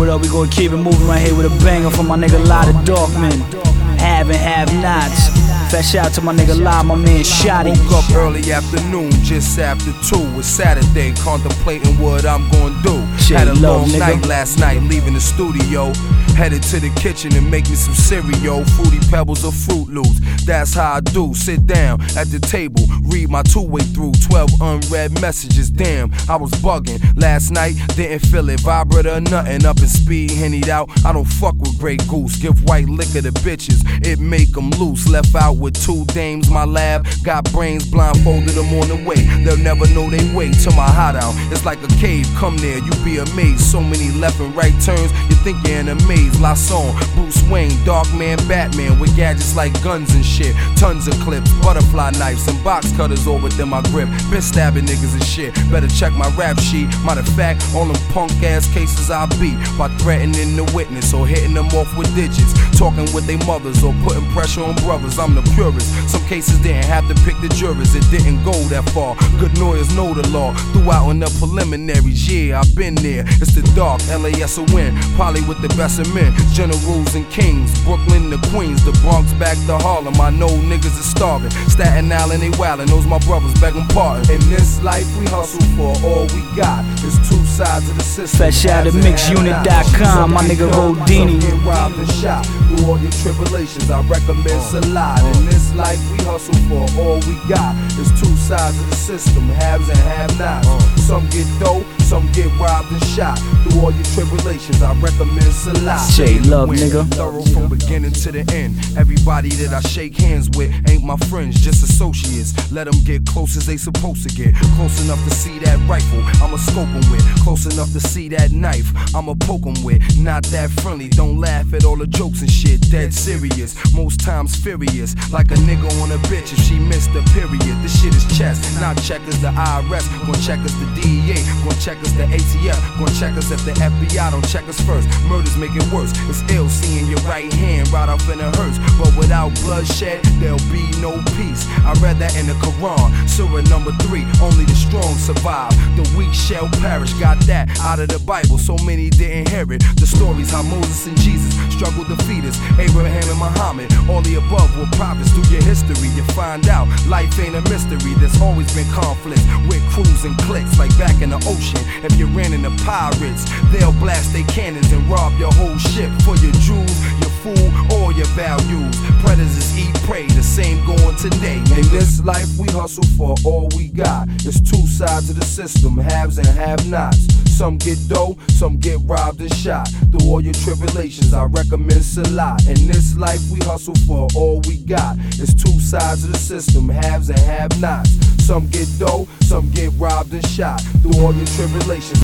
What up, we gonna keep it moving right here with a banger from my nigga Lotta Dorfman. Have and have nots. Fat shout out to my nigga La, my man Shotty. Woke up early afternoon, just after 2. It's Saturday, contemplating what I'm gonna do. Had a long night last night, leaving the studio. Headed to the kitchen and make me some cereal. Fruity Pebbles or Fruit Loops, that's how I do. Sit down at the table, read my two-way through 12 unread messages. Damn, I was bugging last night, didn't feel it. Vibrator or nothing, up in speed, hennied out. I don't fuck with Grey Goose, give white liquor to bitches, it make them loose. Left out with 2 dames, my lab got brains, blindfolded them on the way. They'll never know they way to my hideout. It's like a cave, come there, you be amazed. So many left and right turns, you think you're in a maze. Lasson, Bruce Wayne, Darkman, Batman, with gadgets like guns and shit. Tons of clips, butterfly knives, and box cutters all within my grip. Been stabbing niggas and shit, better check my rap sheet. Matter of fact, all them punk ass cases I beat by threatening the witness or hitting them off with digits. Talking with their mothers or putting pressure on brothers, I'm the purist. Some cases didn't have to pick the jurors, it didn't go that far. Good lawyers know the law, throughout in the preliminaries, yeah, I've been there. It's the dark, LASON, probably with the best of men. Generals and kings, Brooklyn to Queens, the Bronx back to Harlem. I know niggas is starving, Staten Island they wildin', those my brothers begging pardon. In this life we hustle for all we got. There's 2 sides of the system. Fat shout out to mixunit.com, my nigga Rodini. Get robbed and shot through all your tribulations. I recommend Salad. In this life we hustle for all we got. There's 2 sides of the system, haves and have-nots. Some get dope, some get robbed and shot through all your tribulations. I recommend Salad. Say love, nigga. Thorough from beginning to the end. Everybody that I shake hands with ain't my friends, just associates. Let them get close as they supposed to get. Close enough to see that rifle, I'ma scope them with. Close enough to see that knife, I'ma poke them with. Not that friendly, don't laugh at all the jokes and shit. Dead serious, most times furious. Like a nigga on a bitch if she missed the period. This shit is chess, not checkers. The IRS gon' check us, the DEA gon' check us, the ATF gon' check us if the FBI don't check us first. Murders make it worse. It's ill seeing your right hand right off in a hearse, but without bloodshed there'll be no peace. I read that in the Quran, Surah number 3. Only the strong survive, the weak shall perish. Got that out of the Bible, so many didn't hear it. The stories how Moses and Jesus struggled to feed us, Abraham and Muhammad, all the above were prophets. Through your history you find out life ain't a mystery. There's always been conflict with crews and cliques, like back in the ocean. If you ran into pirates, they'll blast their cannons and rob your whole ship for your jewels, your food, or your values. Predators eat prey, the same going today. In this life we hustle for all we got. There's 2 sides of the system, haves and have-nots. Some get dough, some get robbed and shot. Through all your tribulations, I recommend Salat. In this life we hustle for all we got. There's 2 sides of the system, haves and have-nots. Some get dough, some get robbed and shot. Through all your tribulations.